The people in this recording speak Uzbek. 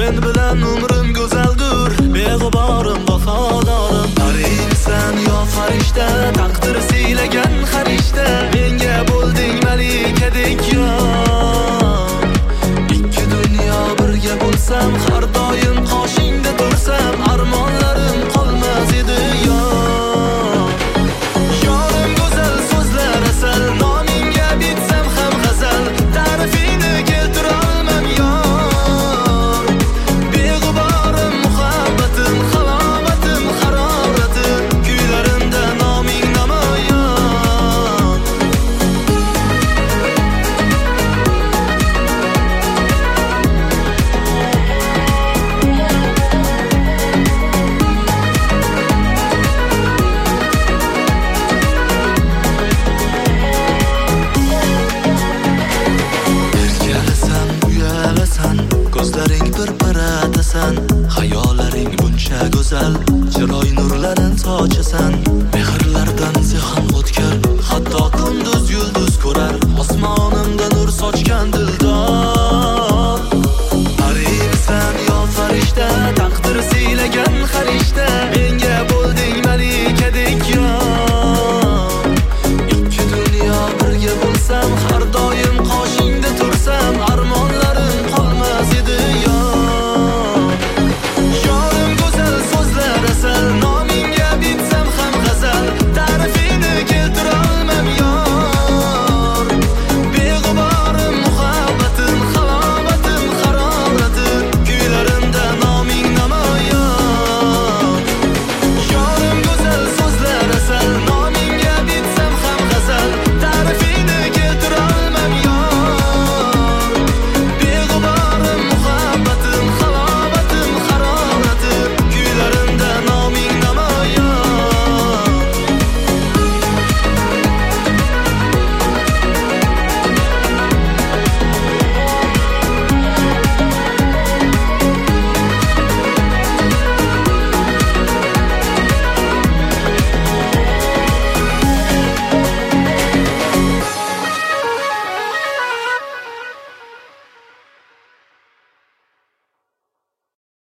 sen bilan umrim go'zaldur, beg'uborim vafodorim. Parinsan yo farishta, taqdir siylagan farishta, menga bo'lding malikadek yor. Ikki dunyo birga bo'lsam, har doim qoshingda tursam, armonlarim qolmas edi yor. Yorim go'zal so'zlar asal, nomingga bitsam ham g'azal, ta'rifini keltirolmam yor. Beg'uborim muhabbatim, halovatim, haroratim, kuylarimda noming namoyon. Erkalasan, uyalasan, ko'zlaring bir paratasan, xayollaring buncha go'zal,